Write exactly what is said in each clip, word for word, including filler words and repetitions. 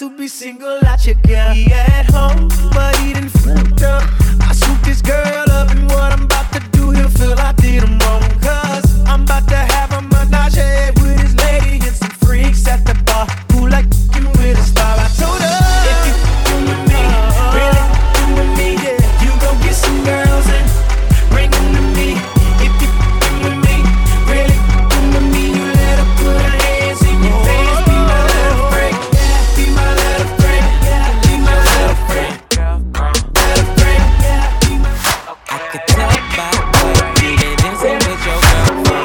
to be single out your girl. He at home, but he done fucked up. I swoop this girl up, and what I'm about to do, he'll feel I did him wrong. Cause I'm about to have a menage with his lady and some freaks at the bar who like f***ing with a star. I told her, if you f***ing with me, really f***ing with me, yeah, you go get some girls and bring them to me. If you f***ing with me, really f***ing with me, you let her put her hands in your pants. Be my little friend, be my little friend, be my little friend, little friend, be my. I could tell by the way you been dancing with your girlfriend.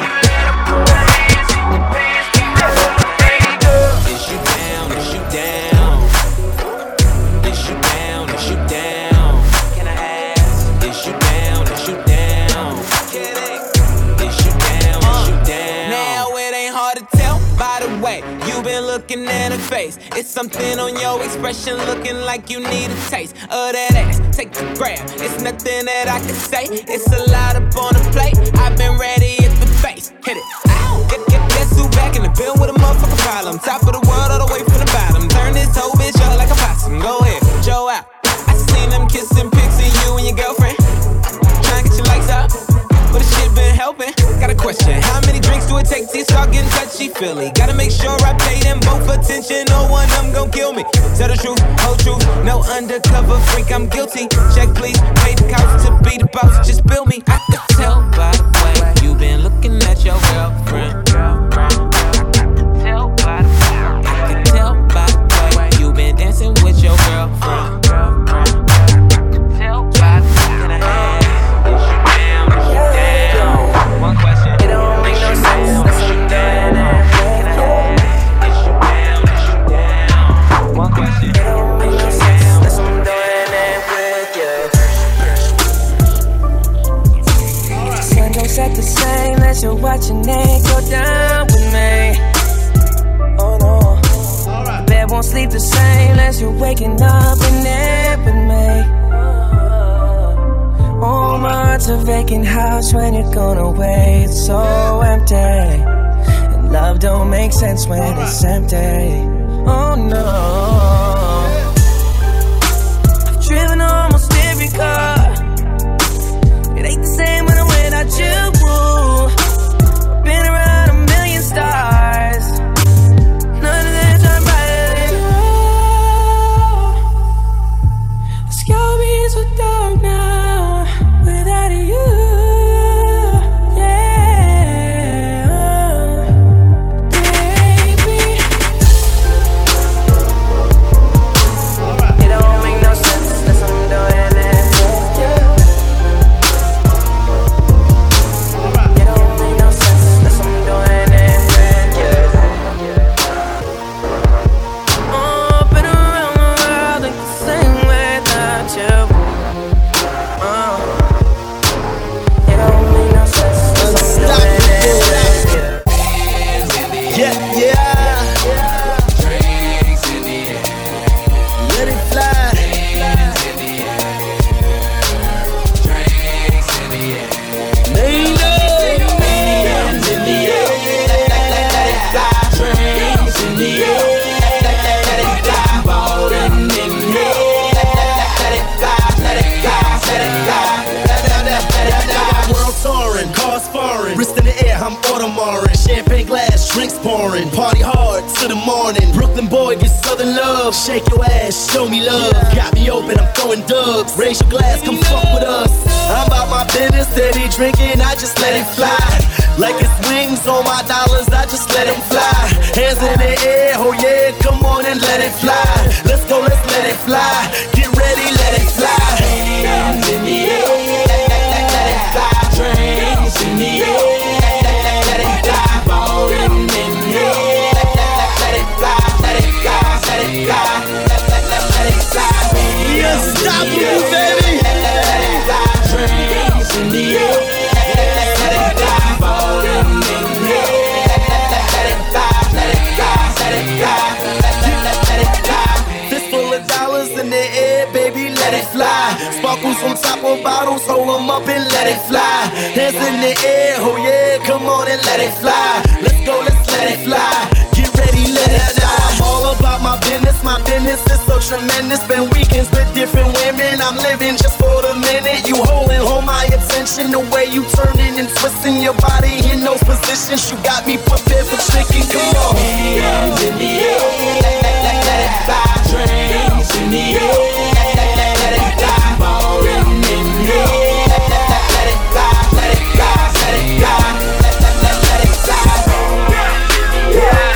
Is you down? Is you down? Is you down? Is you down? Can I ask? Is you down? Is you down? Is you down? Is you down? Now it ain't hard to tell by the way you been looking at her face. It's something on your expression, looking like you need a taste of that ass. Take the grab. It's nothing that I can say. It's a lot up on the plate. I've been ready at the face. Hit it. Ow. Get, get that suit back in the bill with a motherfucking problem. Top of the world all the way from the bottom. Turn this whole bitch up like a possum. Go ahead, Joe out. I seen them kissing pics of you and your girlfriend. Trying to get your lights up, but the shit been helping. Got a question. How many drinks do it take to start getting touchy-feely? Gotta make sure I pay them both attention. No one of them gon' kill me. Tell the truth, whole truth. No undercover freak, I'm guilty. Check please, pay the cost to be the boss. Just bill me. I could tell by the way you been looking at your girlfriend. Tell by the way. I could tell by the way you been dancing with your girlfriend. Tell by the way. Can I ask? Is you down? Is you down? One question. It don't make no sense, that's what I'm doing now. Can I ask? Is you down? Is you down? One question. It don't make no sense, that's what I'm doing now with you. Sun don't set the same unless you're watching it go down with me. Oh no. The bed won't sleep the same unless you're waking up in it with me. Oh, my, it's a vacant house when you're gone away. It's so empty, and love don't make sense when it's empty. Oh no. I've driven almost every car. It ain't the same when I'm without you. I've been around a million stars. None of them shine brighter than you. The sky be so dark now without you. Party hard to the morning. Brooklyn boy get southern love. Shake your ass, show me love. Got me open, I'm throwing dubs. Raise your glass, come fuck with us. I'm about my business, steady drinking, I just let it fly. Like it's wings on my dollars, I just let them fly. Hands in the air, oh yeah, come on and let it fly. Let's go, let's let it fly. Get ready, let it fly. Hands in the air, let it fly. Drinks in the air, let it fly. Ballin' in here, let it fly, let it fly, let it fly, let it fly. Yes, stop you, baby. Let it fly. Drinks in the air, let it fly. Ballin' in here, let it fly, let it fly, let it fly, let it fly. Fistful of dollars in the air, baby, let it fly. Sparkles on top of bottles, hold them up and let it fly. Hands in the air, oh yeah, come on and let it fly. Let's go, let's let it fly. Get ready, let it fly. I'm all about my my business. My business is so tremendous. Spend weekends with different women. I'm living just for the minute. You holding hold my attention. The way you turning and twisting your body in those positions. You got me prepared for chicken. Come on. Hands in the air. Let, let, let, let it fly. Drinks in the air. Let, let, let, let it fly. Ballin' in the air. Let, let, let, let it fly. Let it fly. Let it fly. Let, let, let, let it fly. Yeah.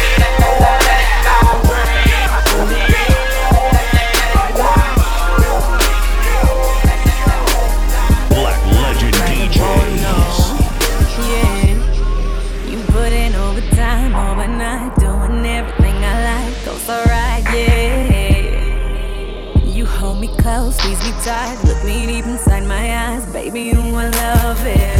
Close, squeeze me tight, look me deep inside my eyes, baby, you know I love it.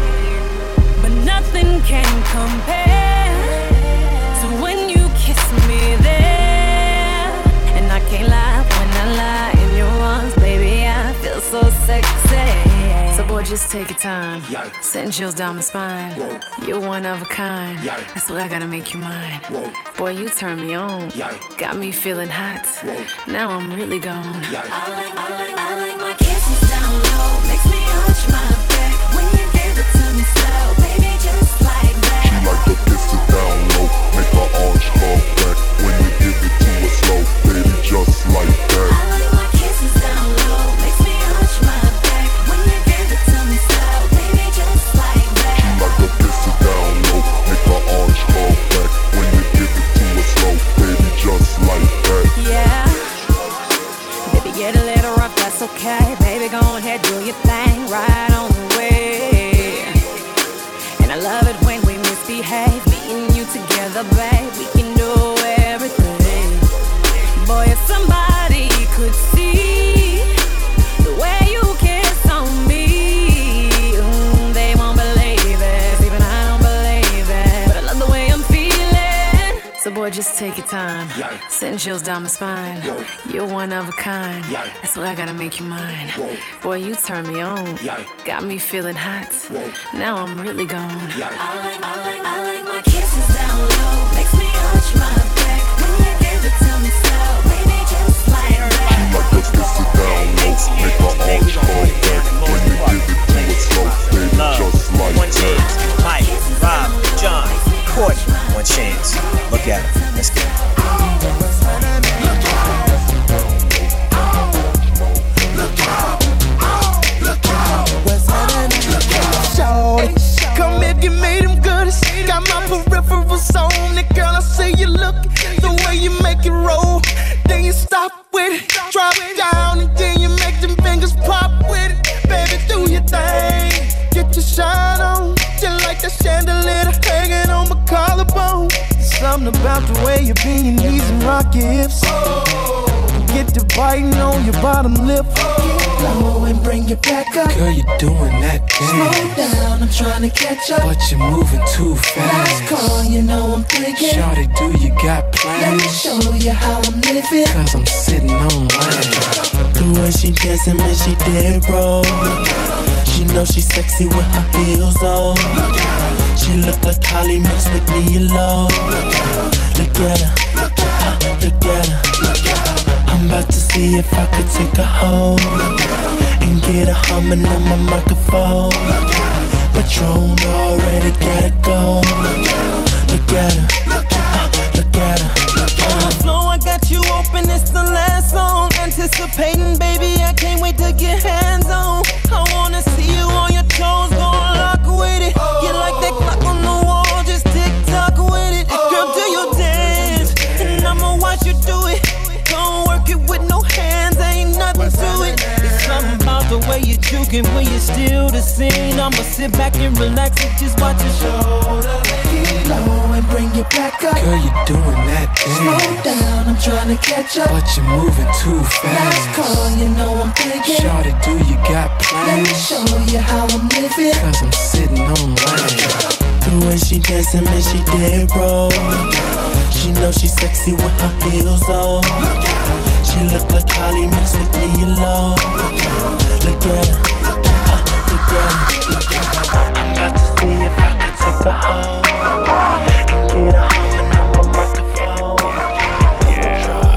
But nothing can compare to when you kiss me there. And I can't lie when I lie in your arms, baby, I feel so sexy. So boy, just take your time, send chills down my spine. You're one of a kind, that's why I gotta make you mine. Boy, you turn me on, got me feeling hot. Now I'm really gone. I like, I like, I like my kisses down low, makes me arch my back when you give it to me slow, baby, just like that. She like the kisses down low, make her arch her back when you give it to her slow, baby, just like that. I like my kisses down low, makes me arch my back when you give it to me slow, baby, just like that. She like the kisses down low, make her arch her back when you give it to her slow, baby, just like that. Yeah, baby, get a little rough, that's okay. Baby, go ahead, do your thing, right on the way. And I love it when we misbehave, me and you together, babe. We can do everything. Boy, if somebody could see the way you kiss on me, mm, they won't believe it. Even I don't believe it, but I love the way I'm feeling. So boy, just take your time, send chills down my spine. You're one of a kind, that's why I gotta make you mine. Boy, you turn me on, got me feeling hot. Now I'm really gone. I like, I like, I like my kisses down low, makes me arch my back when you give it to me slow, baby, just like that. She like the kisses down low, make her arch her back when you give it to her slow, baby, just like One that. chance, Mike, Rob, John, Courtney, one chance. Look at him, let's go. Come if you made him good. Got my peripherals on it, girl. I see you look the way you make it roll. Then you stop with it, drop it down, and then you make them fingers pop with it. Baby, do your thing, get your shine on, just like that chandelier hanging on my collarbone. Something about the way you bend your knees and rock your hips. Get to biting on your bottom lip. Low and bring it back up. Girl, you're doing that dance. Slow down, I'm trying to catch up. But you're moving too Last fast. call, you know I'm thinking. Shawty, do you got Let me plans? show you how I'm living. Cause I'm sitting on land. The way she dancing, man, she dead wrong. She know she sexy with her heels on. She look like Holly mixed with me alone. Look at her, uh, look at her. I'm about to see if I could take her home and get her humming on my microphone. Patron already gotta go. Look at her, uh, look at her. On the floor, I got you open, it's the last song. Anticipating, baby, I can't wait to get hands on. I wanna see you on your toes, go lock with it. You like that clock on the wall, just tick tock with it. Girl, do your dance, and I'ma watch you do it. Don't work it with no hands, ain't nothing to it. It's something about the way you juking when you still the scene. I'ma sit back and relax and just watch your shoulder. Low and bring it back up. Girl, you're doing that Slow dance. down, I'm trying to catch up. But you're moving too Last fast. call, you know I'm thinking. Shawty, do you got Let me plans? show you how I'm living. Cause I'm sitting on land. The way she dancing, man, she dead wrong. She know she sexy with her heels on. She look like Holly mixed with me alone. Look at her, uh, look at her. I'm about to see if I can take her home and get her humming on my microphone. Yeah.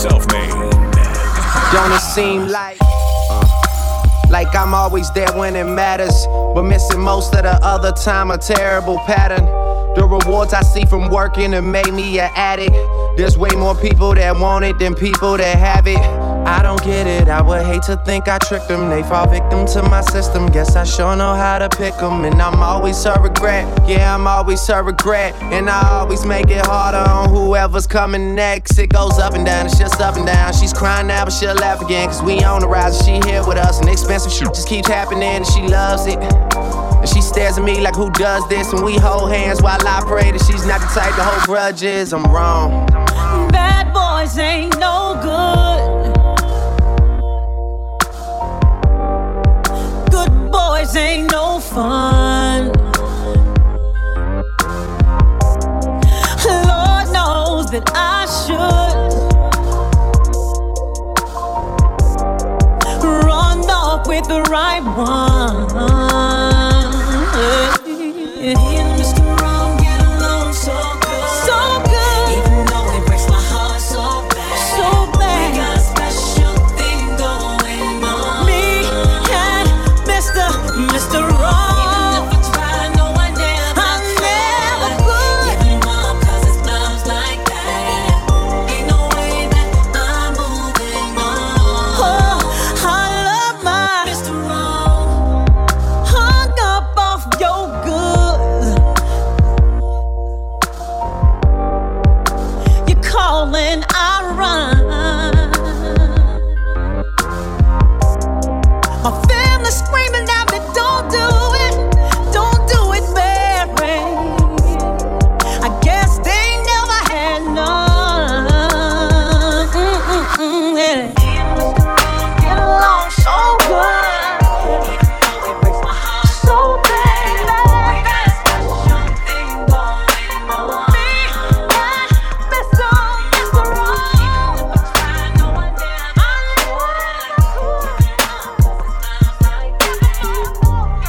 self-made. Don't it seem like Like I'm always there when it matters, but missing most of the other time, a terrible pattern. The rewards I see from working have made me an addict. There's way more people that want it than people that have it. I don't get it, I would hate to think I tricked them. They fall victim to my system, guess I sure know how to pick them. And I'm always a regret, yeah, I'm always a regret. And I always make it harder on whoever's coming next. It goes up and down, it's just up and down. She's crying now, but she'll laugh again, cause we on the rise and she here with us. And expensive shit just keeps happening and she loves it. And she stares at me like, who does this? And we hold hands while I pray that she's not the type to hold grudges. I'm wrong. Bad boys ain't no good. Good boys ain't no fun. Lord knows that I should run off with the right one. Yeah. Mister Wrong, get along so good. So good. Even though it breaks my heart so bad. So bad. We got a special thing going on. Me and Mister Mister Wrong. Even if I try, no, I never I never could. Give him up, cause it's love's like that. Ain't no way that I'm moving on. Oh, I love my Mister Wrong. Hung up off your goods. You calling, I run. My family screaming at me, don't do it, don't do it, Mary. I guess they never had none. Mm-mm-mm, yeah. Get along so good. It breaks my heart so bad. We got a special thing going on. Me and Mister Mister Wrong. Even if I try, no, I never could. Give it up, cause it's love's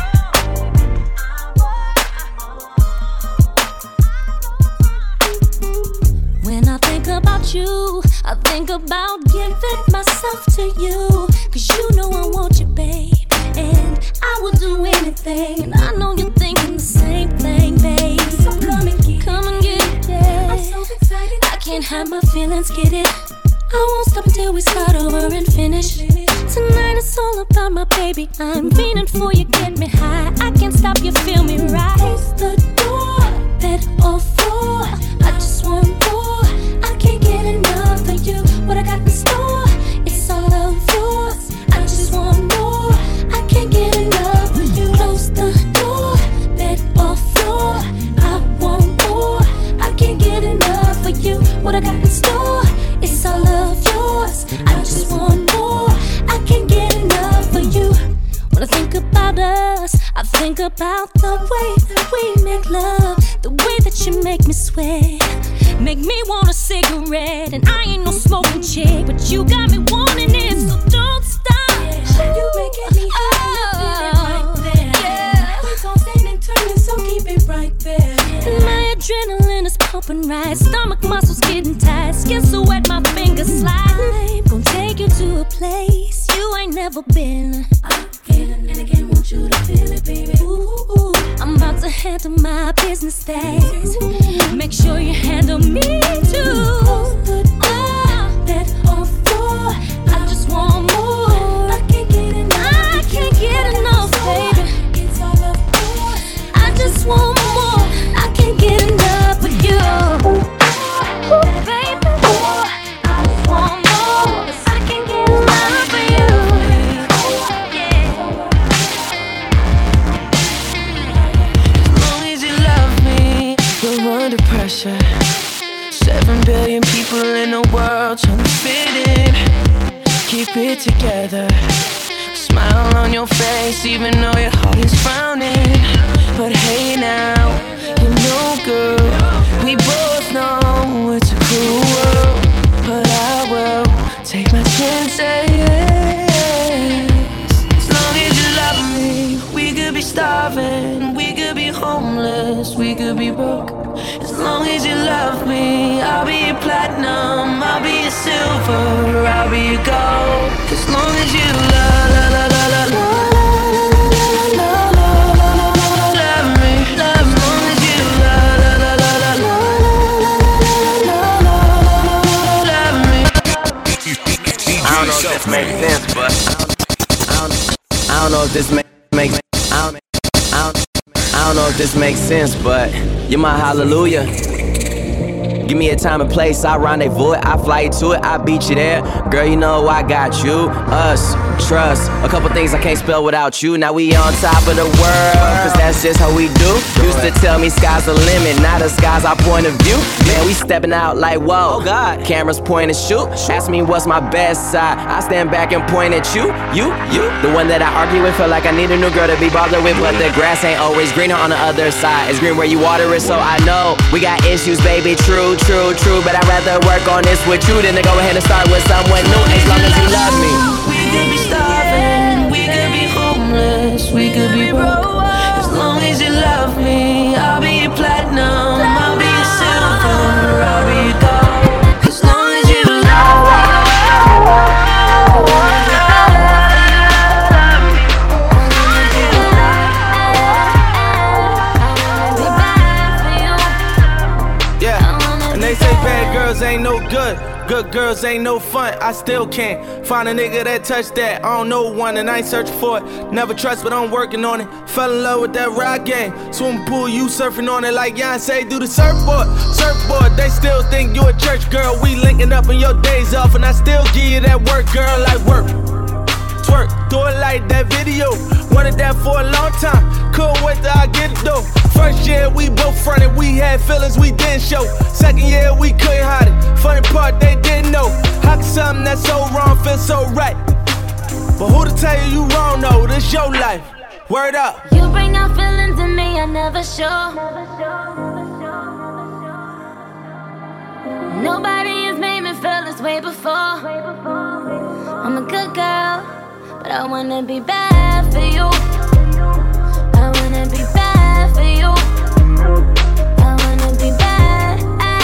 like that. When I think about you, I think about giving myself to you. Cause you know I want you, babe, and I will do anything. And I know you're thinking the same thing, babe. So come and get it, come and get it, yeah. I'm so excited, I can't hide my feelings, get it. I won't stop until we start over and finish. Tonight it's all about my baby. I'm fiending for you, get me high. I can't stop you, feel me right. Close the door, bed or floor. I just want more. I can't get enough of you. What I got in store, it's all of yours. I just want more. I can't get enough of you. Close the door, bed or floor. I want more. I can't get enough of you. What I got in store, it's all of yours. I just want more. I can't get enough of you. When I think about us, I think about the way that we make love, the way that you make me sweat, make me want a cigarette. And I ain't no smoking chick, but you got me wanting it, so don't stop. Yeah. You making me high, oh, right there. Yeah. We gon' stand and turn, so keep it right there. Yeah. And my adrenaline is pumping right, stomach muscles getting tight, skin so wet, my fingers slide. I'm gonna take you to a place you ain't never been. Again and again, want you to feel it, baby. Ooh, ooh. I'm about to handle my business days. Make sure you handle me too. Close the door, bed or floor. I just want more. I can't get enough. I can't get enough, baby. It's all of yours. I just want more. I can't get enough of you, ooh, baby. I just want more. 'Cause I can't get enough of you. Under pressure, seven billion people in the world trying to fit in. Keep it together, smile on your face even though your heart is frowning. But hey now, you know girl, we both know it's a cruel world, but I will take my chances. As long as you love me, we could be starving, we could be homeless, we could be broke. As long as you love me, I'll be a platinum, I'll be a silver. as you love, love, love, love, love, love, love me. As long as you love, love, love, love, love, love me. I don't know if this makes sense, but I don't, I don't know if this makes makes I don't, I don't, I don't know if this makes sense, but you're my hallelujah. Give me a time and place, I rendezvous it, I fly you to it, I beat you there. Girl, you know I got you, us, trust. A couple things I can't spell without you. Now we on top of the world, cause that's just how we do. Used to tell me sky's the limit, now the sky's our point of view. Man, we stepping out like whoa, oh God. Cameras point and shoot. Ask me what's my best side, I stand back and point at you, you, you. The one that I argue with, feel like I need a new girl to be bothered with. But the grass ain't always greener on the other side. It's green where you water it, so I know we got issues, baby, true. True, true, but I'd rather work on this with you than to go ahead and start with someone new. As long as you love me. We could be starving, we could be homeless, we could be broke. As long as you love me, I'll be your platinum, I'll be your silver, I'll be your gold. As long as you love me. They say bad girls ain't no good, good girls ain't no fun. I still can't find a nigga that touched that. I don't know one and I ain't searching for it. Never trust, but I'm working on it. Fell in love with that rock game. Swimming pool, you surfing on it like Beyonce do the surfboard. Surfboard, they still think you a church girl. We linking up in your days off, and I still give you that work, girl, like work. Twerk, do it like that video. Wanted that for a long time. Couldn't wait till I get it though. First year we both fronted, we had feelings we didn't show. Second year we couldn't hide it. Funny part they didn't know. How can something that's so wrong feel so right? But who to tell you you wrong though? This your life. Word up. You bring out feelings in me I never show. Nobody has made me feel this way before. I'm a good girl, but I wanna be bad for you. I wanna be bad for you. I wanna be bad,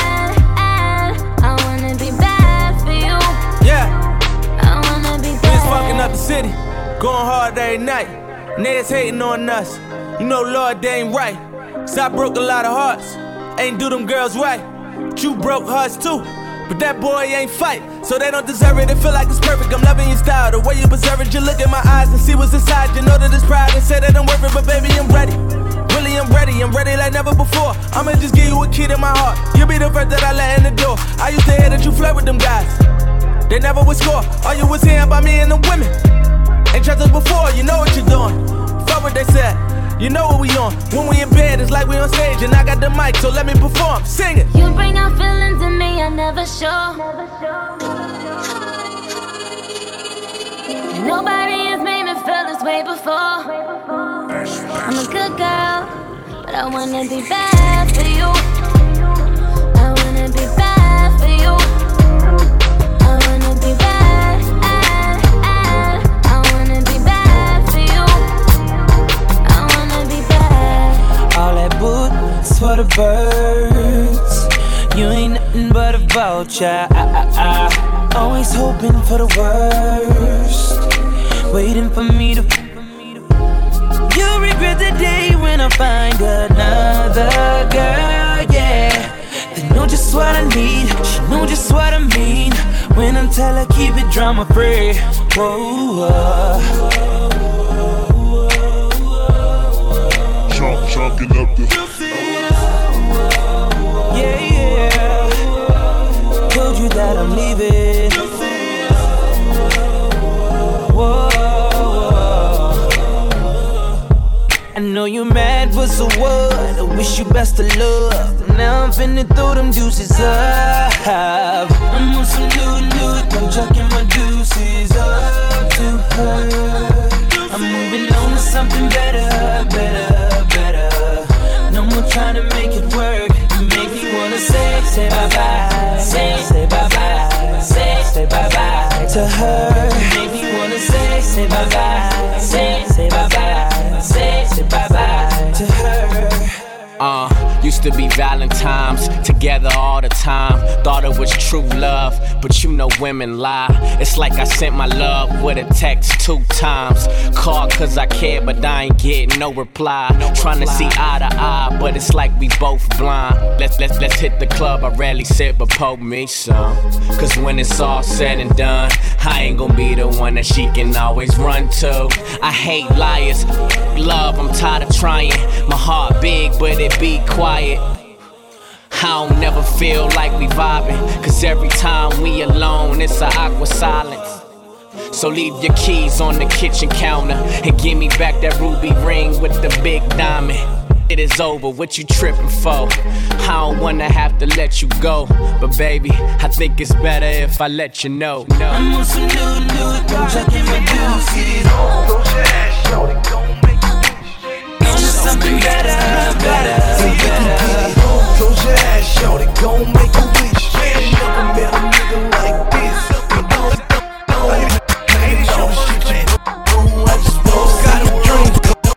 I wanna be bad for you. Yeah, I wanna be bad. we just fucking up the city, going hard every night. Niggas hating on us, you know Lord, they ain't right. So I broke a lot of hearts, ain't do them girls right. But you broke hearts too, but that boy ain't fight, so they don't deserve it. It feel like it's perfect, I'm loving your style. The way you preserve it, you look in my eyes and see what's inside. You know that it's pride and say that I'm worth it, but baby, I'm ready. Really, I'm ready, I'm ready like never before. I'ma just give you a key to my heart. You'll be the first that I let in the door. I used to hear that you flirt with them guys, they never would score. All you was hearing about me and the women. Ain't trust us before, you know what you're doing. Fuck what they said, you know what we on. When we in bed, it's like we on stage and I got the mic, so let me perform. Sing it. You bring out feelings in me I never show. Nobody has made me feel this way before. I'm a good girl, but I wanna be bad for you. I wanna be bad for you. I wanna be bad, I wanna be bad for you. I wanna be bad. All that boots for the birds. You ain't nothing but a vulture. I, I, I. Always hoping for the worst, waiting for me to. You'll regret the day when I find another girl, yeah. They know just what I need, she know just what I mean. When I tell her keep it drama free. Whoa, whoa. Chunk, chunking up the. Yeah, yeah. Told you that I'm leaving. Whoa, whoa. I know you're mad, but so what? I wish you best of luck. Now I'm finna throw them deuces up. I'm on some new, new. I'm chucking my deuces up to her. I'm moving on to something better, better, better. No more trying to make it work. You make me wanna say, say bye-bye, say, say bye-bye, say, say bye-bye to her. You make me wanna say, say bye-bye, say, say bye-bye, say, say bye-bye to her. Uh, you Used to be Valentine's, together all the time. Thought it was true love, but you know women lie. It's like I sent my love with a text two times. Called cause I care, but I ain't getting no reply. Trying to see eye to eye, but it's like we both blind. Let's let's let's hit the club, I rarely sit, but poke me some. Cause when it's all said and done, I ain't gon' be the one that she can always run to. I hate liars, love, I'm tired of trying. My heart big, but it be quiet. I don't never feel like we vibing, cause every time we alone, it's an awkward silence. So leave your keys on the kitchen counter and give me back that ruby ring with the big diamond. It is over, what you tripping for? I don't wanna have to let you go, but baby, I think it's better if I let you know. No. I'm on some new, new, don't check in my dudes, get it on. Close your ass, shorty, gon' make it. It's just something better, better, better. Close your ass, shorty, gon' make a wish. I never met a nigga like this. I just want got a dream.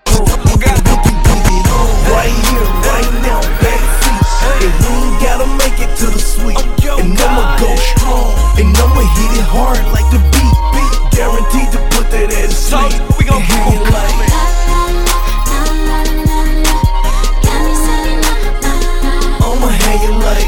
Right here, right now, backseat. And we ain't gotta make it to the suite. And I'ma go strong, and I'ma hit it hard like the beat. Guaranteed to put that ass to sleep. We gon' hang it like I'ma hang it like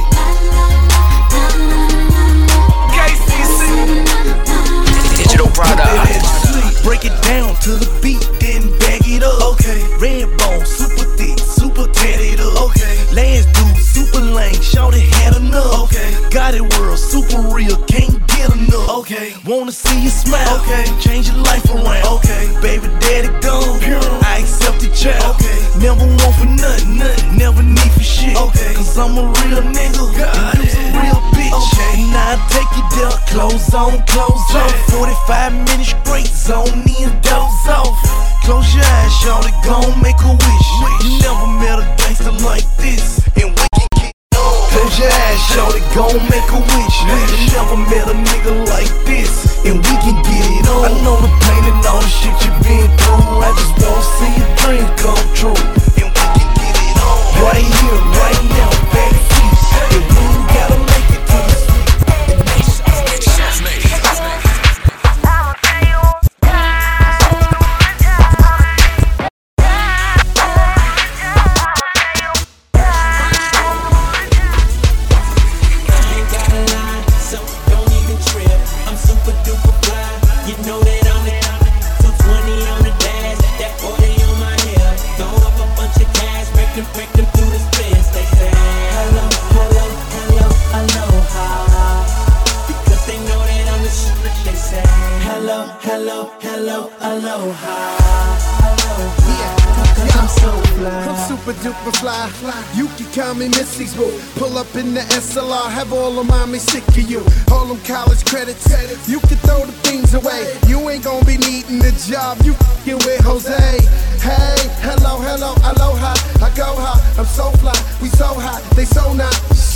K C C Digital product. Break it down to the beat, then bag it up. Okay. Red bone, super thick, super tatted up. Okay. Last dude, super lame, shorty had enough. Okay. Got it world, super real, can't get enough. Okay. Wanna see you smile. Okay. Change your life around. Okay. Baby daddy gone. Pure. I accept the child. Okay. Never want for nothing, nothing. Never need for shit. Okay. Cause I'm a real nigga. God, you's a real bitch. Okay. Now I take you there, clothes on, clothes off. forty-five minutes straight, zone in, doze off. Close your eyes, shorty, gon' make a wish. You never met a gangster like this, and we can get on. Close your eyes, shorty, gon' make a wish. You never met a nigga like this, and we can get it on. I know the pain and all the shit you been through. I just wanna see your dream come true, and we can get it on. Right here, right now, backseat. And we ain't gotta make it to the street. You can call me Missy's Boo. Pull up in the S L R, have all of mommy sick of you. All them college credits, you can throw the things away. You ain't gonna be needing the job, you f***ing with Jose. Hey, hello, hello, aloha. I go high, I'm so fly, we so hot, they so not.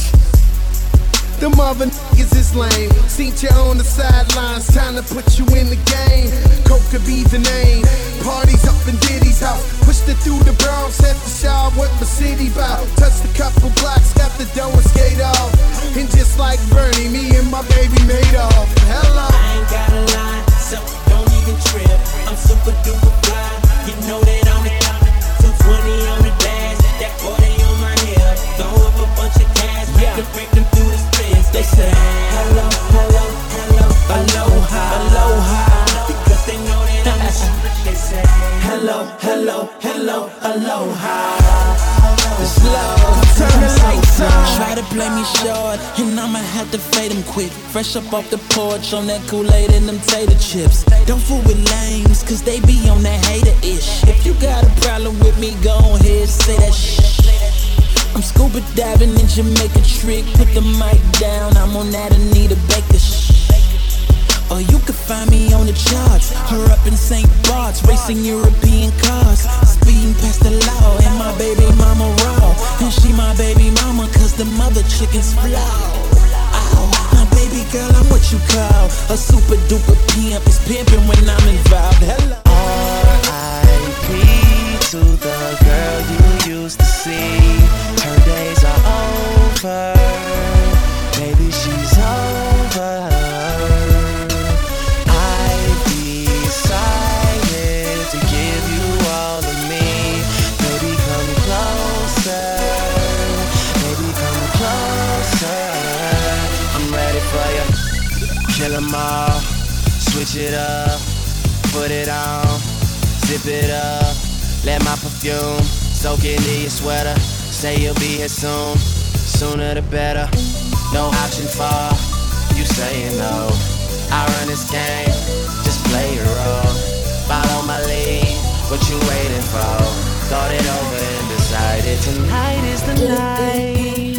Them other niggas is lame. Seen you on the sidelines, time to put you in the game. Coke could be the name. Parties up in Diddy's house. Pushed it through the Bronx, at the shop with my city bow. Touched a couple blocks, got the dough and skate off. And just like Bernie, me and my baby made off. Hello. I ain't gotta lie, so don't even trip. I'm super duper fly, you know that I'm the two twenty on the dash, that forty on my hip. Throw up a bunch of cash, break them, break them through the spins. They say hello, hello, hello, aloha, aloha, because they know that I'm the shit. They say hello, hello, hello, aloha. It's love, turn the lights on. Try to play me short, and I'ma have to fade them quick. Fresh up off the porch on that Kool-Aid and them tater chips. Don't fool with lames, cause they be on that hater-ish. If you got a problem with me, go ahead, say that shit. I'm scuba diving in Jamaica trick. Put the mic down, I'm on that Anita Baker shit. Or you can find me on the charts, or up in Saint Bart's, racing European cars, speeding past the law, and my baby mama raw. And she my baby mama, cause the mother chicken's flaw. Ow, my baby girl, I'm what you call a super duper pimp. It's pimping when I'm involved. Hello. R I P to the girl you used to see. Her days over. Baby, she's over. I decided to give you all of me. Baby, come closer. Baby, come closer. I'm ready for you. Kill 'em all. Switch it up. Put it on. Zip it up. Let my perfume soak into your sweater. Say you'll be here soon. Sooner the better. No option for you saying no. I run this game, just play your role. Follow my lead, what you waiting for? Thought it over and decided tonight is the night.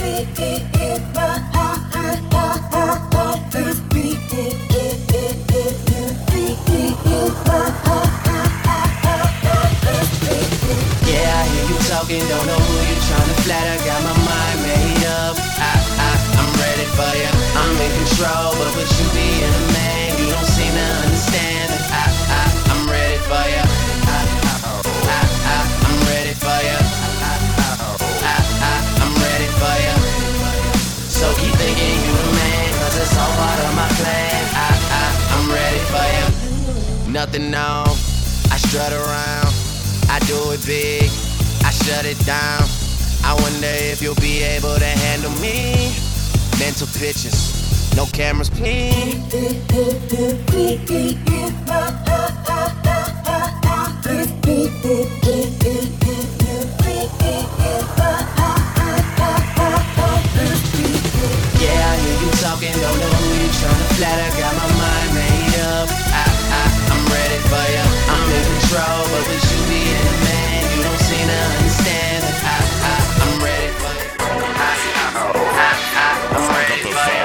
Yeah, I hear you talking, don't know who you tryna flatter. Got my mind made up. I, I, I'm ready for you. I'm in control, but with you being a man, you don't seem to understand. I, I, I'm ready for you. I, I, I, I, I'm ready for you. I, I, I, I, I'm ready for you. So keep thinking you the man, cause it's all part of my plan. I, I, I'm ready for you. Nothing on, I strut around. I do it big, I shut it down. I wonder if you'll be able to handle me. Mental pictures, no cameras, please. Yeah, I hear you talking, don't know who you tryna flatter. Got my mind made up. I, I, I'm ready for you. I'm in control, but with you being a man, you don't seem to understand. I, I, I'm ready for you. I, I, I, I, I'm ready for you.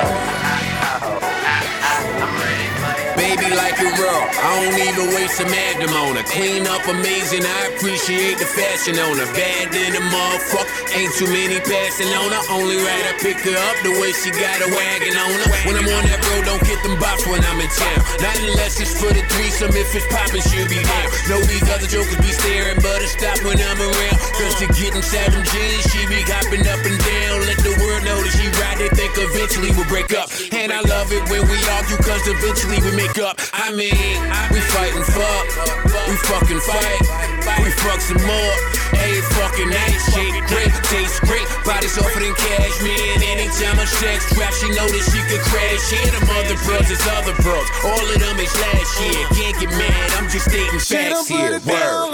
Baby, like it raw, I don't even waste a magnum on her. Clean up amazing, I appreciate the fashion on her. Bad than a motherfucker, ain't too many passing on her. Only right, I pick her up the way she got a wagon on her. When I'm on that road, don't get them bops when I'm in town. Not unless it's for the threesome, if it's poppin', she'll be down. No, these other jokers be staring, but I stop when I'm around. Cause to get inside them jeans, she be hopping up and down. Let the world know that she ride, they think eventually we'll break up. And I love it when we argue, cause eventually we make up. I mean, we fight and fuck, we fucking fight, we fuck some more. Hey, fucking night, shit great, tastes great, bodies offered in cash, man. Anytime a sex drop, she know that she could crash. Yeah, them other bros is other bros, all of them is last year. Can't get mad, I'm just stating facts here. Word.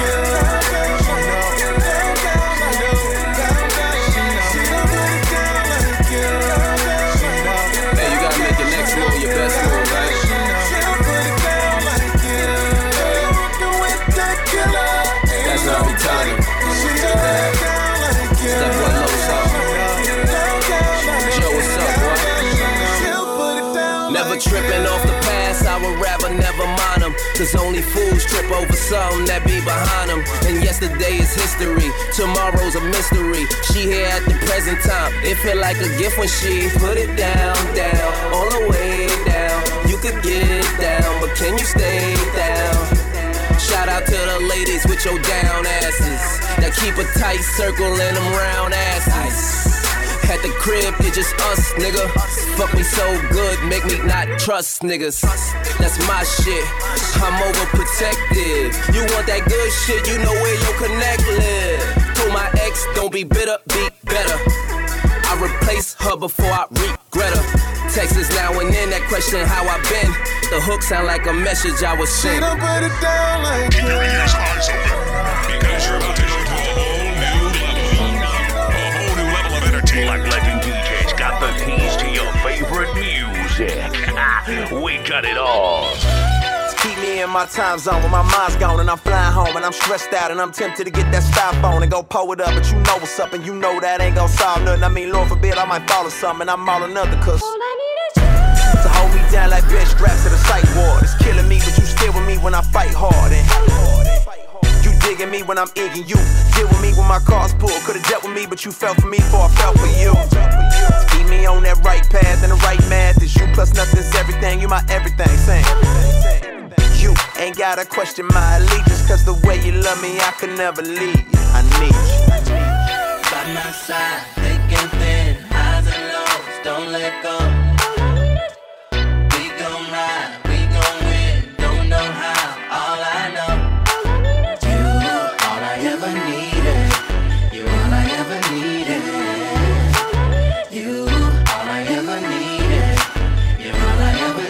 Hey, you gotta make your next move your best move, right? That's what I be telling him. Step one low salt. Joe, what's up, boy? Never tripping off the past, I would rather never mind them. Cause only fools trip over something that be behind them. And yesterday is history, tomorrow's a mystery. She here at the present time, it feel like a gift when she put it down, down, all the way down. You could get down, but can you stay down? Shout out to the ladies with your down asses that keep a tight circle in them round asses. At the crib, it's just us, nigga. Fuck me so good, make me not trust niggas. That's my shit, I'm overprotective. You want that good shit, you know where your connect live. Told my ex, don't be bitter, be better. I replace her before I regret her. Texts now and then that question how I been. The hook sound like a message I was sent. She done put it down like Keep your ears eyes open, because you're about to go to a whole new level. A whole new level of entertainment. Black Legend D Js got the keys to your favorite music. We got it all. Keep me in my time zone when my mind's gone and I'm flying home and I'm stressed out and I'm tempted to get that styrofoam and go pull it up, but you know what's up and you know that ain't gon' solve nothing. I mean, Lord forbid I might fall or something and I'm all another cause all I need is you to hold me down like bench straps at a psych ward. It's killing me, but you still with me when I fight hard and you digging me when I'm egging you. Deal with me when my car's pulled. Could've dealt with me, but you fell for me before I fell for you. Keep me on that right path and the right math. Is you plus nothing's everything. You my everything. Saying you ain't gotta question my allegiance, cause the way you love me, I could never leave you. I need you. By my side, thick and thin. don't let go. We gon' ride, we gon' win, don't know how, all I know. You, all I ever needed. You, all I ever needed. You, all I ever needed. You're all I ever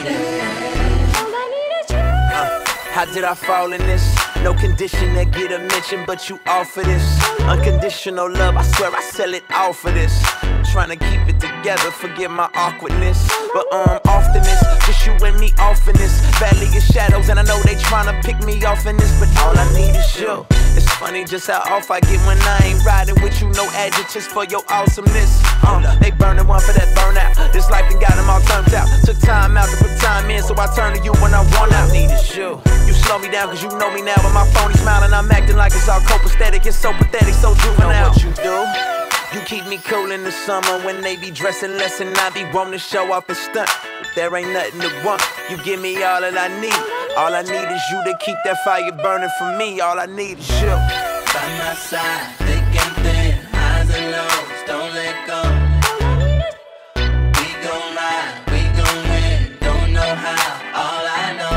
needed. Uh, how did I fall in this? No condition that get a mention, but you offer this unconditional love. I swear I sell it all for this. Trying to keep it together, forget my awkwardness. But um, often it's just you and me off in this valley of shadows, and I know they trying to pick me off in this, but all I need is you. It's funny just how off I get when I ain't riding with you. No adjectives for your awesomeness. Um, they burning one for that burnout. This life done got them all turned out. Took time out to put time in, so I turn to you when I want out. Need is you. You slow me down cause you know me now. With my phony smile and I'm acting like it's all copacetic. It's so pathetic, so juvenile. Know what you do? You keep me cool in the summer when they be dressing less and I be wanting to show off and stunt. But there ain't nothing to want. You give me all that I need. All I need is you to keep that fire burning for me. All I need is you. By my side, thick and thin, highs and lows, don't let go. We gon' ride, we gon' win, don't know how, all I know.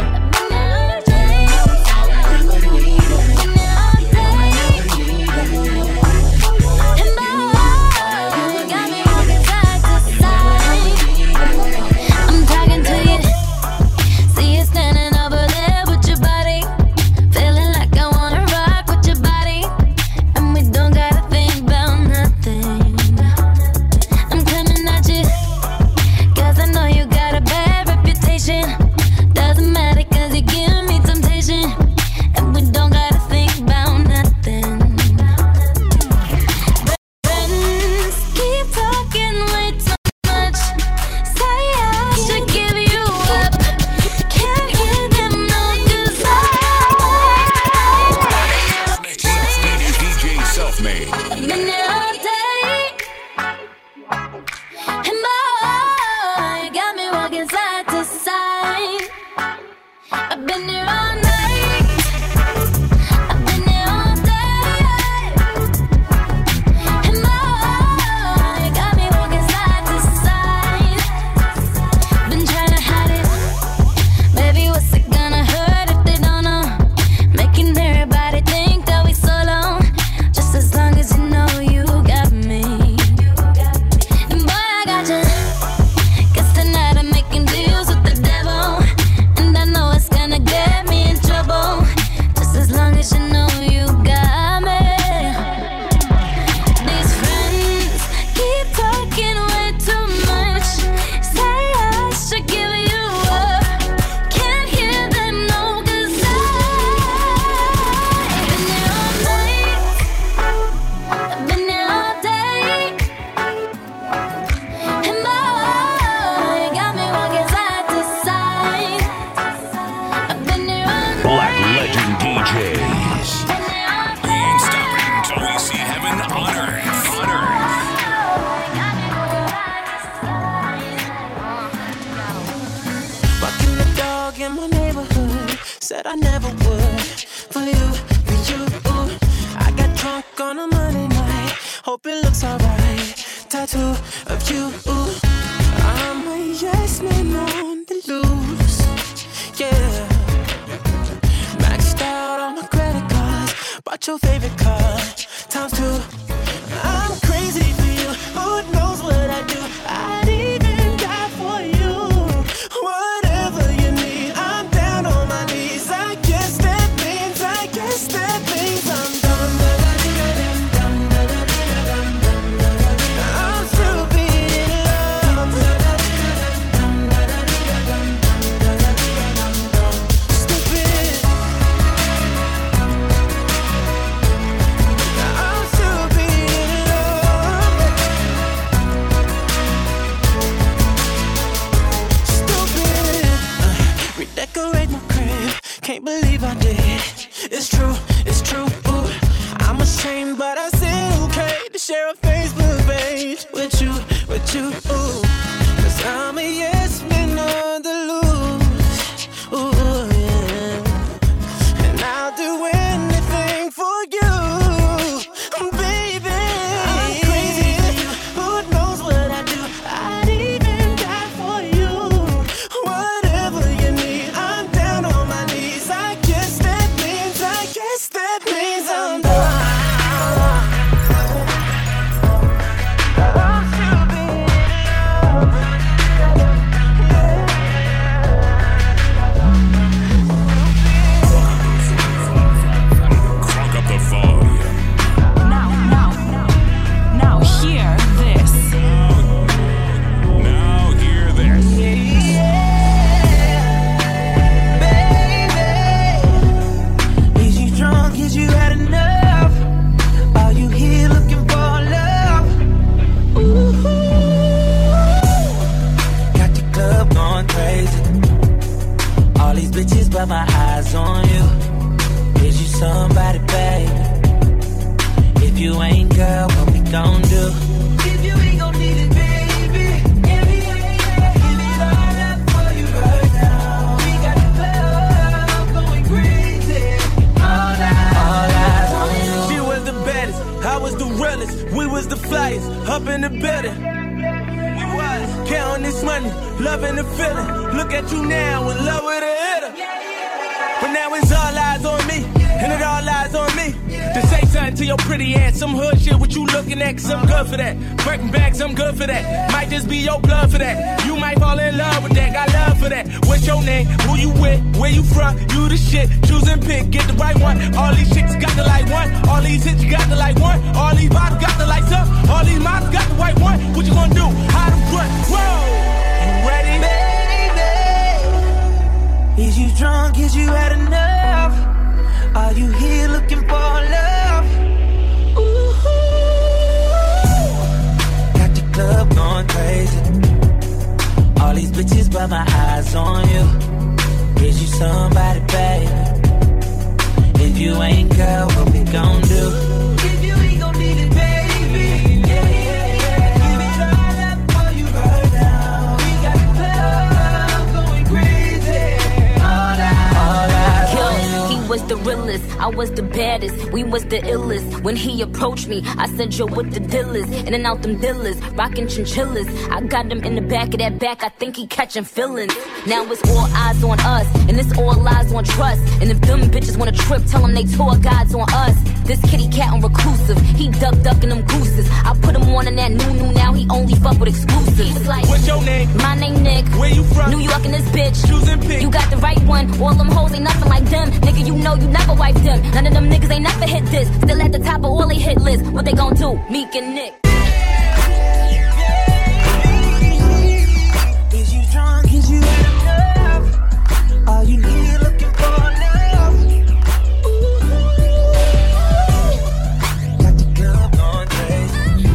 I bitches, but my eyes on you. Is you somebody, baby? If you ain't, girl, what we gon' do? If you ain't gon' need it, baby. Give it, give it all up for you right now. We got the club going crazy. All eyes, all eyes on you. She was the baddest, I was the realest. We was the flyest, up in the building. We was counting this money, loving the feeling. Look at you now, in love with a hitter. But now it's all eyes on me, and it all lies on me. To say something to your pretty ass, some hood shit, what you looking at, cause I'm good for that. Breaking bags, I'm good for that. Might just be your blood for that. You might fall in love with that, got love for that. What's your name, who you with, where you from, you the shit. Choose and pick, get the right one. All these chicks got the like one. All these hits, you got the like one. All these bottles got the lights up. All these models got the white one. What you gonna do, how to run, whoa. You ready, baby? Is you drunk, is you had enough? Are you here looking for love? Ooh, got the club going crazy. All these bitches, but my eyes on you. Is you somebody, baby? If you ain't, girl, what we gon' do? If you ain't gon' need it, baby. Yeah, yeah, yeah. Give it all up for you right now. We got the club going crazy. All eyes, all eyes on you. He was the realest, I was the baddest, we was the illest. When he approached me, I said, yo, what the deal is? In and out them dealers, rockin' chinchillas. I got him in the back of that back, I think he catching feelings. Now it's all eyes on us, and it's all lies on trust. And if them bitches wanna trip, tell them they tour guides on us. This kitty cat on reclusive, he duck duckin' them gooses. I put him on in that new new, now he only fuck with exclusives. Like, what's your name? My name Nick. Where you from? New York and this bitch. Choose and pick. You got the right one, all them hoes ain't nothing like them. Nigga, you know you never wipe them. None of them niggas ain't never hit this. Still at the top of all they hit list. What they gon' do? Meek and Nick. Is you drunk? Is you had enough? Are you here looking for love? Ooh, got the club going crazy.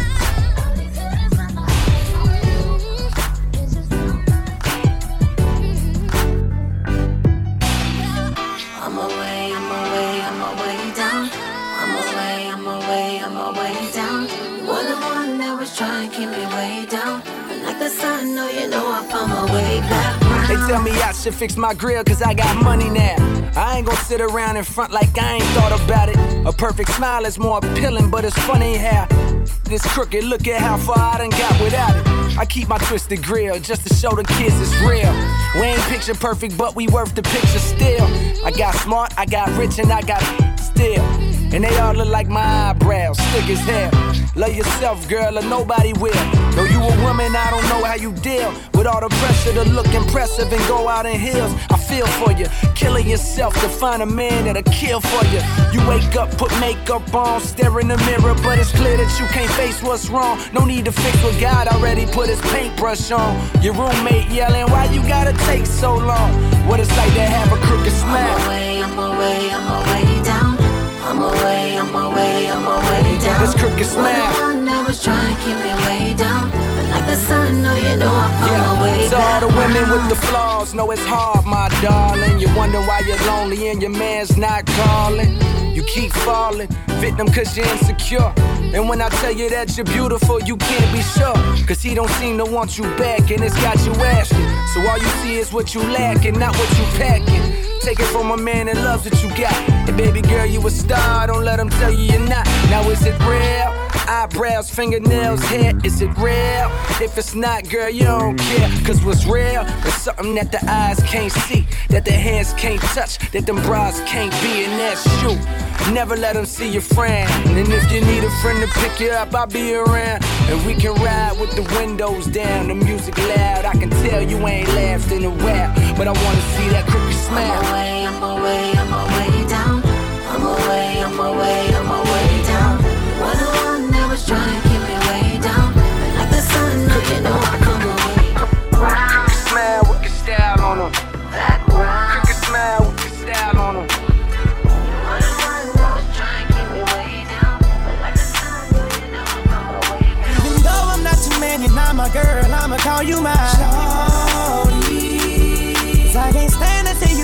I'm away, I'm away, I'm away down. I'm away, I'm away, I'm away down. You're the one that was trying to keep me way down. But like the sun, no, you know I found my way back round. They tell me I should fix my grill cause I got money now. I ain't gon' sit around in front like I ain't thought about it. A perfect smile is more appealing, but it's funny how this crooked, look at how far I done got without it. I keep my twisted grill just to show the kids it's real. We ain't picture perfect, but we worth the picture still. I got smart, I got rich, and I got still. And they all look like my eyebrows, thick as hell. Love yourself, girl, or nobody will. Though you a woman, I don't know how you deal with all the pressure to look impressive and go out in heels. I feel for you, killing yourself to find a man that'll kill for you. You wake up, put makeup on, stare in the mirror, but it's clear that you can't face what's wrong. No need to fix what God already put his paintbrush on. Your roommate yelling, why you gotta take so long? What it's like to have a crooked smile. I'm away, I'm away, I'm away down. I'm away, I'm away, I'm away down. This crooked smile. You're the one that was trying to keep me way down. But like the sun, no, you know I found Yeah. my way To back all the women round. with the flaws, know it's hard, my darling. You wonder why you're lonely and your man's not calling. You keep falling, victim cause you're insecure. And when I tell you that you're beautiful, you can't be sure. Cause he don't seem to want you back and it's got you asking. So all you see is what you lack and not what you packing. Take it from a man that loves what you got. And baby girl, you a star, don't let him tell you you're not. Now is it real? Eyebrows, fingernails, hair, is it real? If it's not, girl, you don't care. Cause what's real is something that the eyes can't see, that the hands can't touch, that them bras can't be, and that's you. Never let them see your friend. And if you need a friend to pick you up, I'll be around. And we can ride with the windows down, the music loud. I can tell you ain't laughed in a while, but I wanna see that crooked smile. I'm away, I'm away, I'm away down. I'm away, I'm away, I'm away down. You're the one that was trying to keep me way down. But like the sun, no, you know I come away. Crooked smile with your style on them. Back round. Crooked smile with your style on them. You're the one that was trying to keep me way down. But like the sun, no, you know I come away. Even though I'm not your man, you're not my girl, I'ma call you my shawty. 'Cause I can't stand to see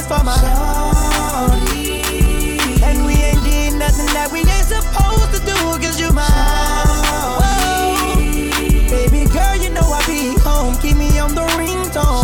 for my shawty. And we ain't did nothing that we ain't supposed to do, cause you mine. Baby girl, you know I be home, keep me on the ringtone.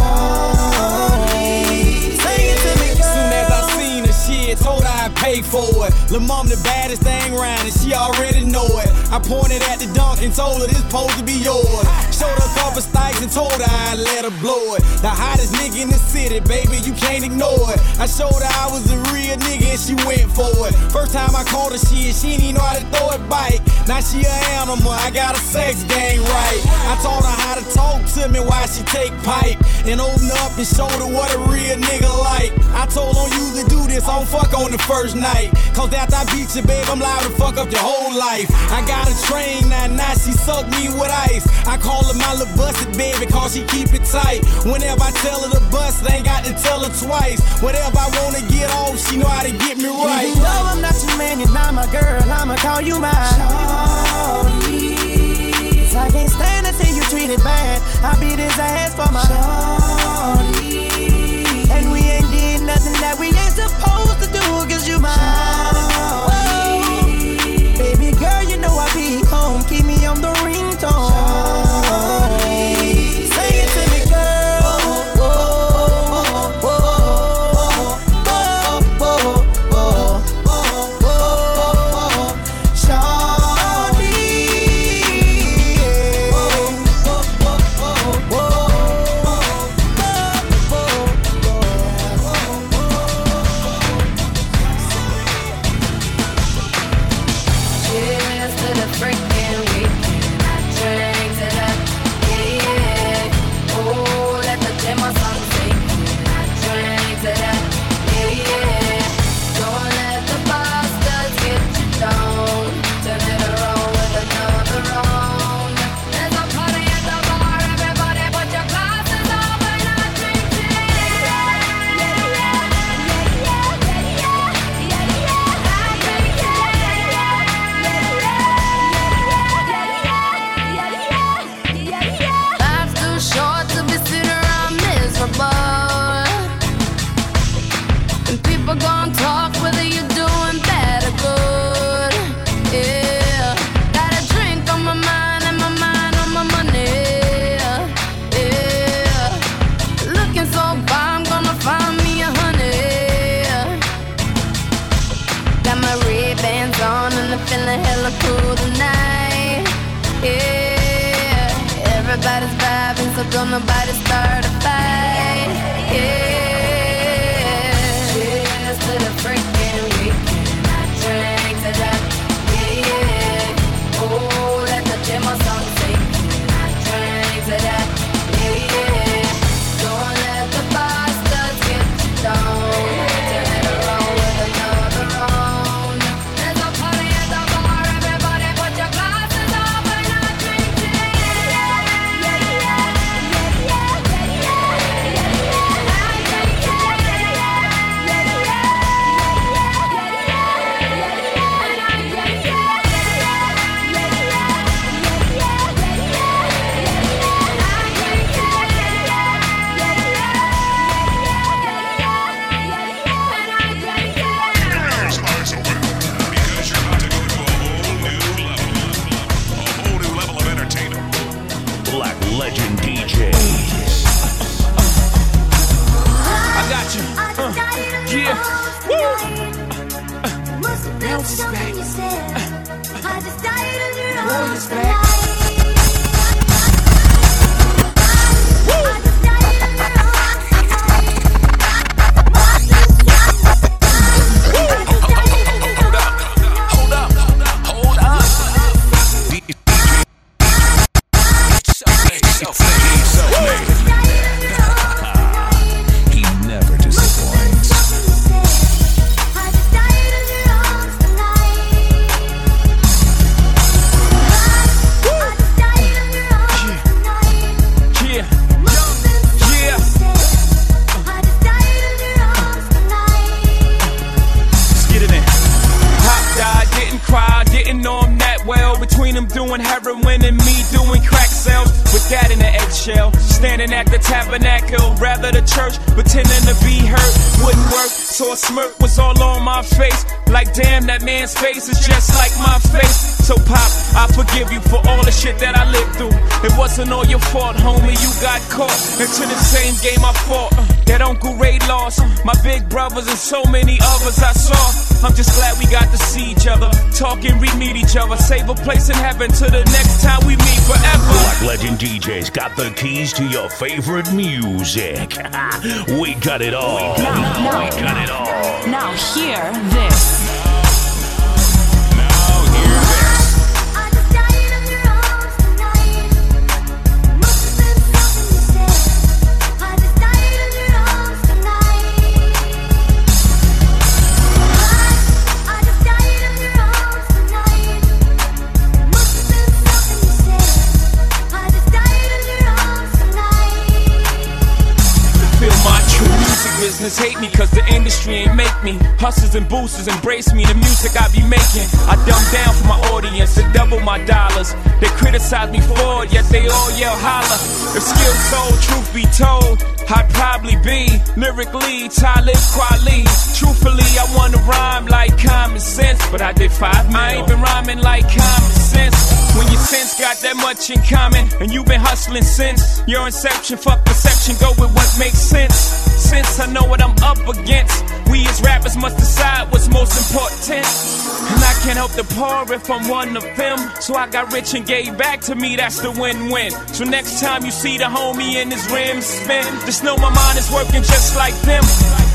Sing it to me, girl. Soon as I seen her shit, told her I'd pay for it. Lil' mom the baddest thing round and she already know it. I pointed at the dunk and told her this supposed to be yours. Showed her a couple stikes and told her I'd let her blow it. The hottest nigga in the city, baby, you can't ignore it. I showed her I was a real nigga and she went for it. First time I called her shit, she didn't even know how to throw it bike. Now she an animal, I got a sex game right. I taught her how to talk to me while she take pipe. And open up and show her what a real nigga like. I told her don't usually do this, I don't fuck on the first night. Cause after I beat you, babe, I'm liable to fuck up your whole life. I got a train now, now she suck me with ice. I call her my little busted baby cause she keep it tight. Whenever I tell her to bust, I ain't got to tell her twice. Whatever I wanna get off, she know how to get me right. Even though I'm not your man, you're not my girl, I'ma call you my shawty. Cause I can't stand to see you treated bad, I beat his ass for my shawty. And we ain't did nothing that we ain't supposed to do, cause you mine. Baby girl, you know I be home, keep me on the ringtone. Sing it to me, girl. Oh, oh, oh, oh, oh, oh, oh, oh, shawty. Cheers to the freaking weekend. I drank to that, yeah, yeah. Oh, let the demo song sing. I drank to that, yeah, yeah. Don't let the bastards get you down. Turn it around with another round. There's a party at the bar, everybody put your glasses up and I drink to it. Yeah, yeah, yeah, yeah, yeah, yeah, yeah, I drink to it. Life's too short to be sitting around miserable. And people gon' talk whether you're doing bad or good. Yeah, got a drink on my mind and my mind on my money. Yeah, looking so far, I'm gonna find me a honey. Got my Ray-Bans on and I'm feeling hella cool tonight. Yeah, everybody's vibing, so don't nobody start a fight. Yeah, cheers to the freaking weekend. I drank to that, yeah, yeah. Oh, let the demo song sing. I drank to that, yeah, yeah. Don't let the bastards get you down. Turn it around with another round. There's a party at the bar, everybody put your glasses up and I drink to it. Yeah, yeah, yeah, yeah, yeah, yeah, yeah, I drink to it. Yeah, yeah, yeah, yeah, yeah, and I drink to it. Your eyes open, because you're about to go to a whole new level. A whole new level of entertainment. Black Legend D Js. I got you. Uh, yeah. Woo. Bounce is back. Roll is back. Hold up, hold up. Self-made, self-made, self-made. He never disappoints. standing at the tabernacle, rather the church, pretending to be hurt. Wouldn't work, so a smirk was all on my face. Like damn, that man's face is just like my face. So Pop, I forgive you for all the shit that I lived through. It wasn't all your fault, homie, you got caught into the same game I fought. Uh, that Uncle Ray lost, uh, my big brothers and so many others I saw. I'm just glad we got to see each other, talk and re-meet each other, save a place in heaven till the next time we meet forever. Black Legend D Js got the keys to your favorite music. We got it all. Now, now, we got it all. Now hear this. Business hate me cause the industry ain't make me. Hustlers and boosters embrace me, the music I be making. I dumb down for my audience, they double my dollars. They criticize me for it, yet they all yell holla. If skill sold, truth be told, I'd probably be lyrically Talib Kweli. Truthfully, I wanna rhyme like common sense, but I did five mil. I ain't been rhyming like common sense. When your sense got that much in common, and you've been hustling since your inception, fuck perception, go with what makes sense. Since I know what I'm up against, we as rappers must decide what's most important. And I can't help to pour if I'm one of them. So I got rich and gave back to me, that's the win-win. So next time you see the homie in his rims spin, just know my mind is working just like them.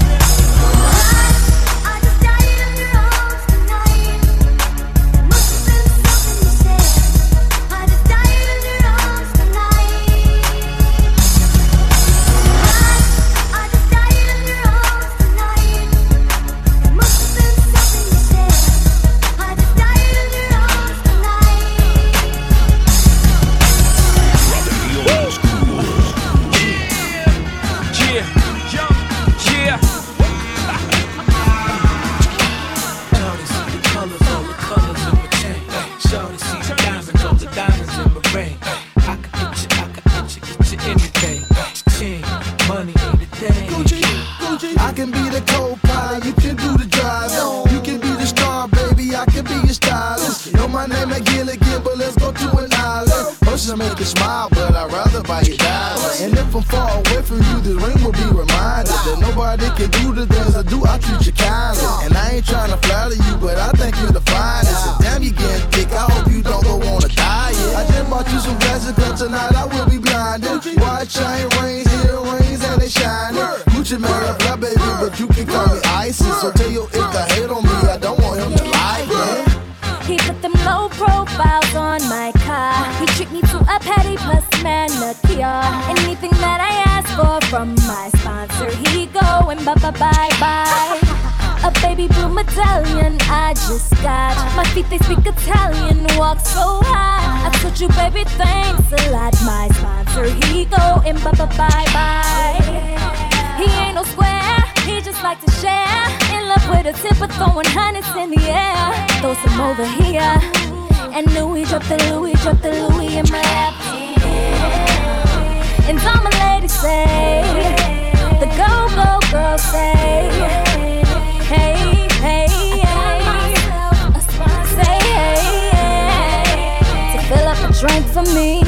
Drink for me,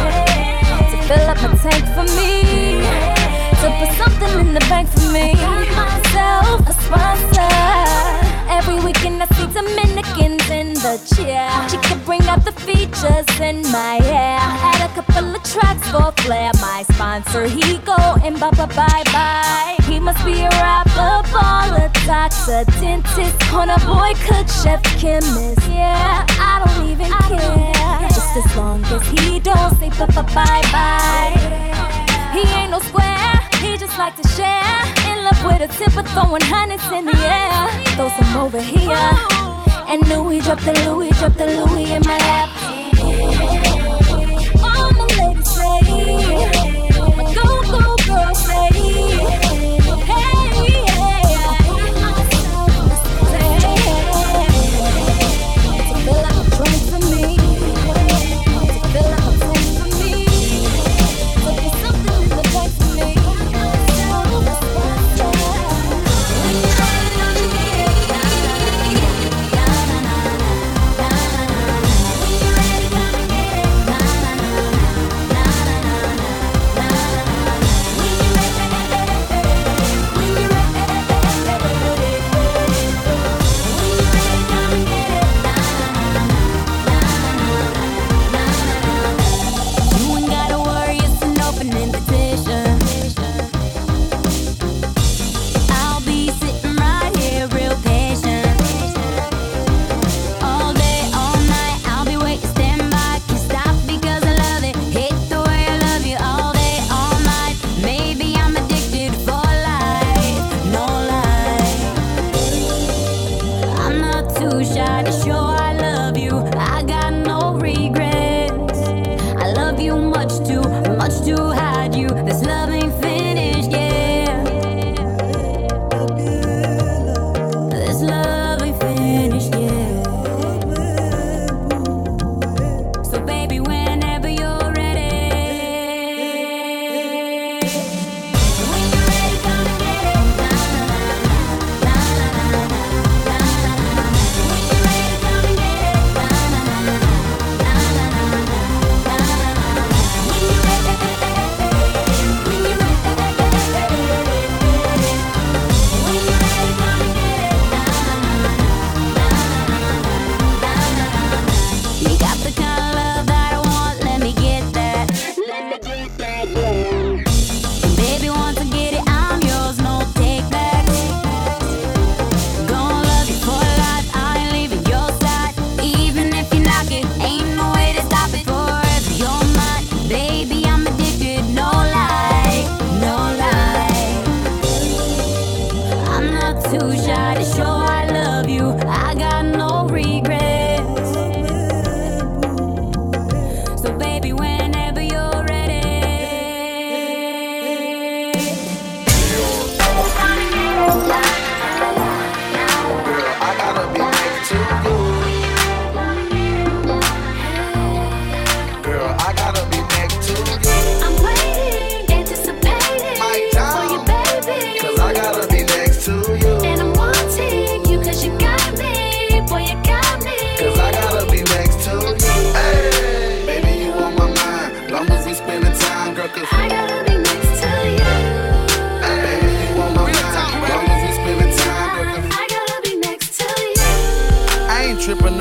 to fill up my tank for me, to put something in the bank for me. Myself a sponsor. Every weekend I see Dominicans in the chair. She can bring out the features in my hair. Add a couple of tracks for flair. My sponsor, he go and bye bye bye bye. He must be a rapper, baller, doctor, dentist, corner boy, cook, chef, chemist. Yeah, I don't even care. Just as long as he don't say bye bye bye bye. He ain't no square, he just like to share. In love with a tipper, throwing hundreds in the air. Throw some over here. And Louis drop the Louis, drop the Louis in my lap. All my ladies say, my go go girl say, hey yeah. To fill up a drink for me, to fill up a drink for me, to put something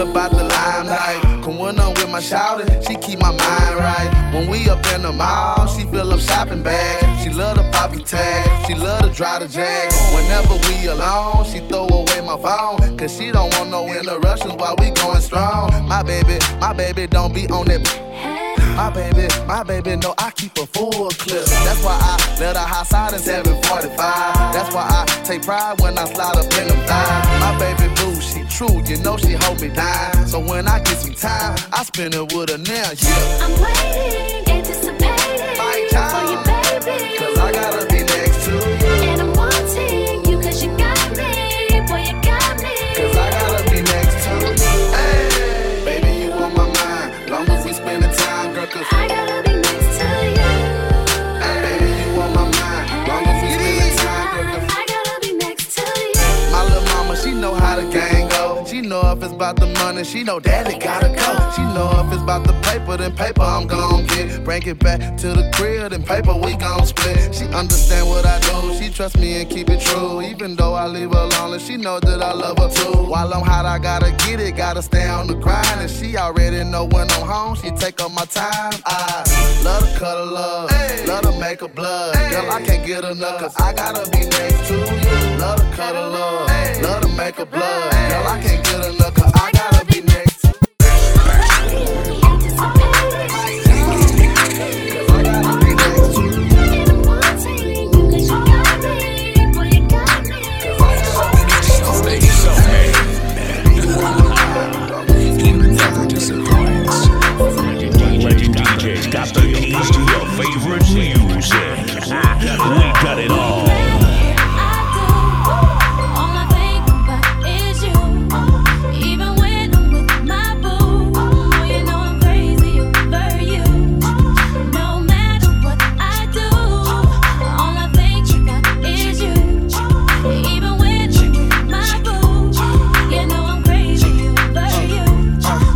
about the limelight. Cause when I'm with my shouty, she keep my mind right. When we up in the mall, she fill up shopping bags. She love the poppy tag, she love to drive the jag. Whenever we alone, she throw away my phone. Cause she don't want no interruptions while we going strong. My baby, my baby don't be on that. My baby, my baby know I keep a full clip. That's why I let her outside in seven forty-five. That's why I take pride when I slide up in them thighs. My baby boo, she true, you know she hold me down. So when I get some time, I spend it with her now, yeah. I'm waiting, anticipating my time for you, baby. Cause I gotta be next to you. And I'm wanting you cause you got me, boy you got me. Cause I gotta be next to you. Hey, baby, you on my mind. Long as we spend the time, girl, cause I gotta be next to you. Hey, baby, you on my mind. Long as we spend the time, girl, cause I gotta be next to you. my little mama, she know how the gang go. She know if it's about the money, she know daddy gotta go. She know if it's about the paper, then paper I'm gon' get. Bring it back to the crib, then paper we gon' split. She understand what I do, she trust me and keep it true. Even though I leave her lonely, she know that I love her too. While I'm hot, I gotta get it, gotta stay on the grind. And she already know when I'm home, she take up my time. I love to cuddle love, hey. Love to make her blood. Hey. Girl, I can't get enough, cause I gotta be next to you. Love to cuddle love, hey. Love to make her blood. Hey. Girl, I can't get enough, cause I gotta be next to you. Got the keys to your favorite music. We got it all. All I think about is you. Even when I'm with my boo, oh, you know I'm crazy over you. No matter what I do, all I think about is you. Even when I'm with my boo, you know I'm crazy over you.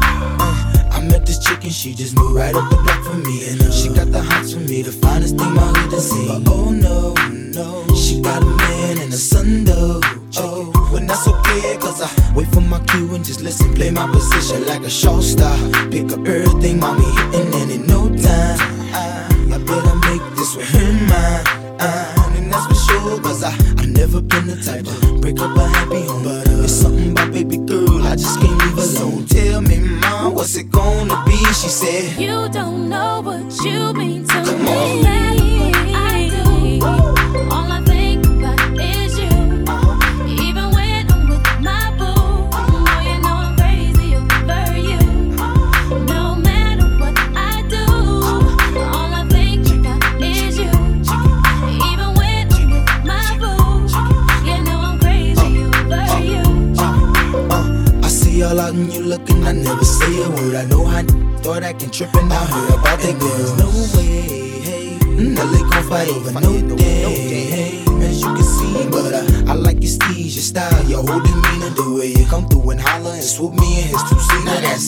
I met this chick and she just moved right up the block for me. And uh, she got the hots for me, the finest thing my hood has seen. But oh no, no, she got a man and a son though. Oh, when that's okay, cause I wait for my cue and just listen, play my position like a show star. Pick up everything, mommy hitting, and in no time I, I better make this with her mine. Uh, and that's for sure, cause I, I've never been the type to break up a happy home. But uh, it's something about baby girl, I just can't leave alone. Tell me, mom, what's it gonna be? She said, you don't know what you mean to Come me. on. No matter what I do, all I think about is you. Even when I'm with my boo, oh, you know I'm crazy over you. No matter what I do, all I think about is you. Even when I'm with my boo, you know I'm crazy over you. uh, I see all out and you looking, I never say a word. I know how thought I can trip and I heard about that girl. There's no way, hey, no they gon' fight over no day, hey, as you can see. But uh, I like your steez, your style, your whole demeanor, the way you come through and holler and swoop me in his two-seater. Now that's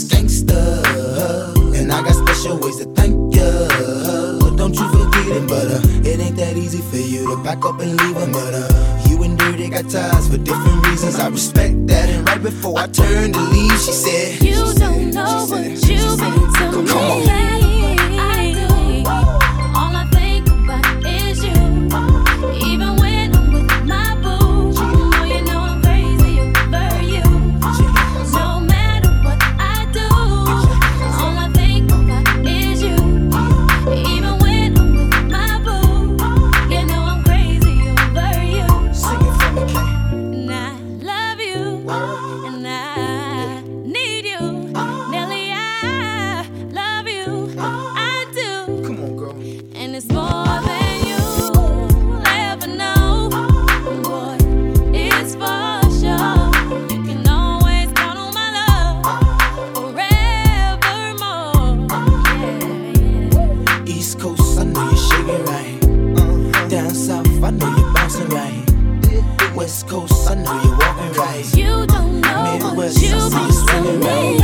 gangsta, and I got special ways to thank ya. Don't you forget it, but uh, it ain't that easy for you to back up and leave him. But uh, you and Dirty got ties for different reasons. I respect that. And right before I turned to leave, she said, you don't know what you've been to me. Come on. I do. All I think about is you. Even when I'm with my boo, oh, you know I'm crazy over you. No matter what I do, all I think about is you. Even when I'm with my boo, you know I'm crazy over you. Sing it for me, Kay. And I love you, and I need you. Nelly, I love you, I do. Come on, girl. And it's more than you'll ever know. Boy, it's for sure. You can always count on my love forevermore. Yeah, yeah. East Coast, I know you're shaking right. Down south, I know you're bouncing right. West Coast, I know you're walking right. You don't know Midwest, what I you've see been you swinging to right. me.